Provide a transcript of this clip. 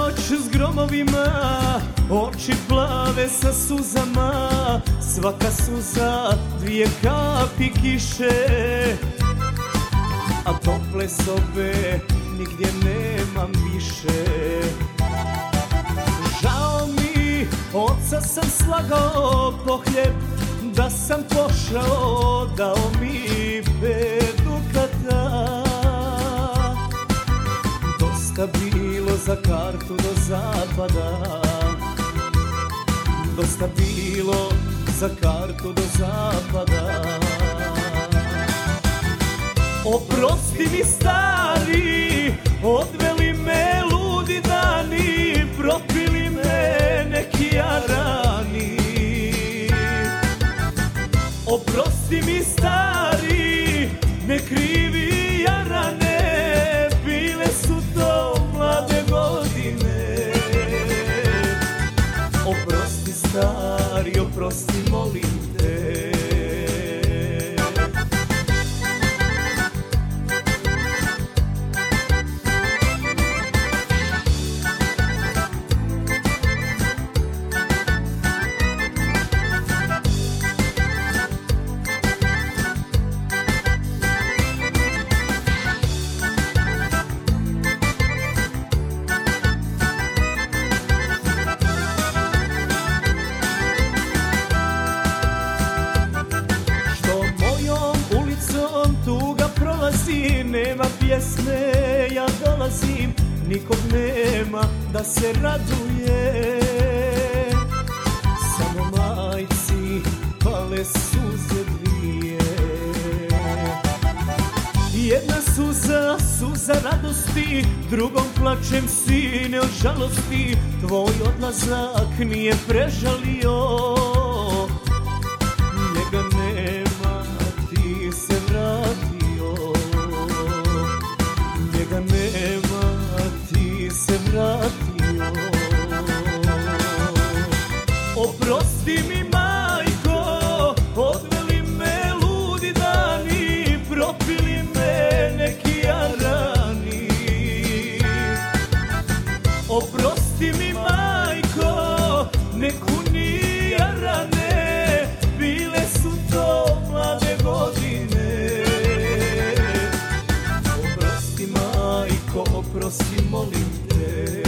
noć s gromovima, oči plave sa suzama, svaka suza dvije kapi kiše, a tople sobe nigdje nemam više. Žao mi, oca sam slagao po hljeb, da sam pošao, dao mi 5 dukata. Dosta bilo za kartu do zapada, dosta bilo za kartu do zapada. Oprosti mi stari, odveli me ludi dani, propili me neki jarani. Oprosti mi stari, ne krivi jarane, bile su to mlade godine. Oprosti stari, oprosti molim te. Tuga prolazi, nema pjesme, ja dolazim, nikog nema da se raduje. Samo majci pale suze dvije. Jedna suza, suza radosti, drugom plačem sine od žalosti. Tvoj odlazak nije prežalio, njega nema, ti se vratio. Njega nema, ti se vratio. Oprosti mi majko, odveli me ludi dani, propili me neki jarani. Oprosti mi majko, neku ni jarane, bile su to mlade godine. Oprosti majko, oprosti molim te.